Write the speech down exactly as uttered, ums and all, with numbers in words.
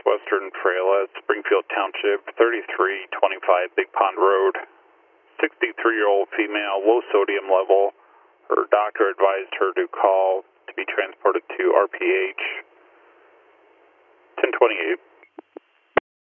Northwestern Trail at Springfield Township, thirty-three twenty-five Big Pond Road. sixty-three-year-old female, low sodium level. Her doctor advised her to call to be transported to R P H. ten twenty-eight.